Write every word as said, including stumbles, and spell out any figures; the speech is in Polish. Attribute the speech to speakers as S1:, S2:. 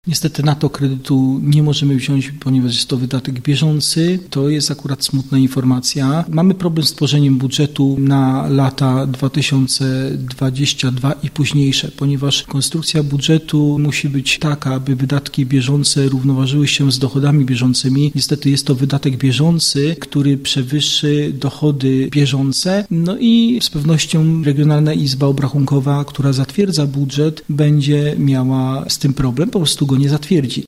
S1: Niestety na to kredytu nie możemy wziąć, ponieważ jest to wydatek bieżący. To jest akurat smutna informacja. Mamy problem z tworzeniem budżetu na lata dwa tysiące dwudziesty drugi i późniejsze, ponieważ konstrukcja budżetu musi być taka, aby wydatki bieżące równoważyły się z dochodami bieżącymi. Niestety jest to wydatek bieżący, który przewyższy dochody bieżące. No i z pewnością Regionalna Izba Obrachunkowa, która zatwierdza budżet, będzie miała z tym problem, po prostu go nie zatwierdzi.